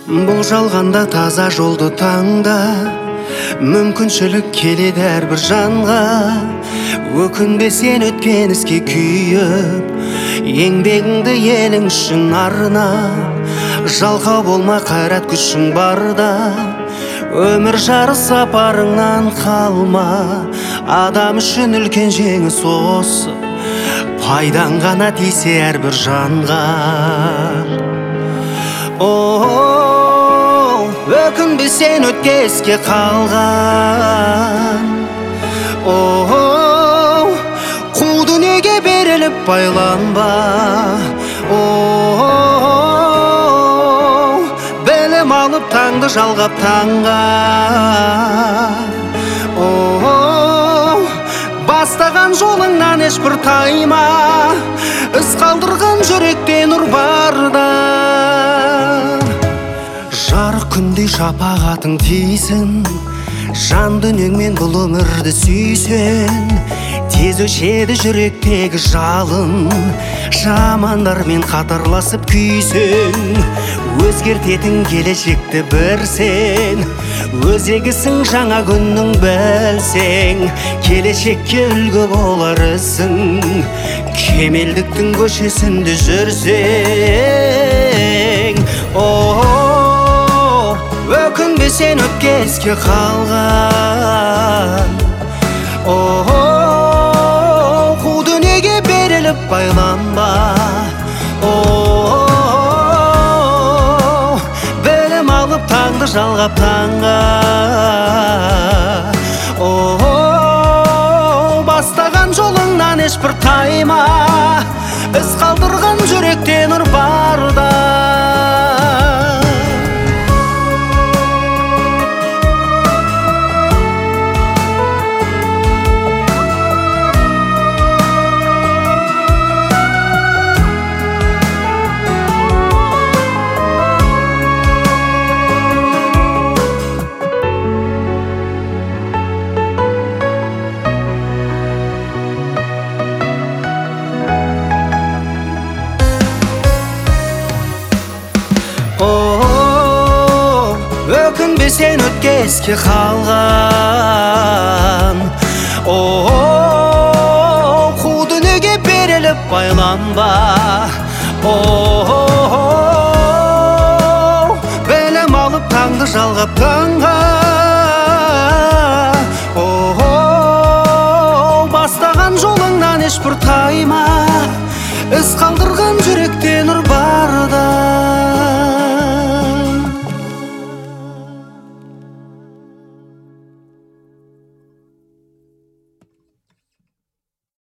Бұл жалғанда таза жолды таңда, мүмкіншілік келеді әрбір жанға. Өкінбе сен өткен іске күйіп, еңбегіңді елің үшін арна. Жалқау болма, қайрат күшің барда, өмір жарыс сапарыңнан қалма. Адам үшін үлкен жеңіс осы, пайдаң ғана тисе әрбір жанға. Өкінбе сен өткеске қалған. Қу дүниеге беріліп байланба. Білім алып таңды жалғап таңға. Бастаған жолыңнан ешбір тайма, із қалдырған жүректе нұр барда. Жарық күндей шапағатың тисін, жан дүниеңмен бұл өмірді сүйсен. Тез өшеді жүректегі жалын, жамандармен қатарласып күйсен. Өзгертетін келешекті бір сен, өзегісің жаңа күннің білсең. Келешекке үлгі болар ісің, кемелдіктің көшесінде жүрсең. Өкінбе сен өткеске қалған. Қу дүниеге беріліп байланба. Білім алып таңды жалғап таңға. Бастаған жолыңнан ешбір тайма, із қалдырған жүректе нұр барда. Өкінбе сен өткеске қалған. Қу дүниеге беріліп байланба. Білім алып таңды жалғап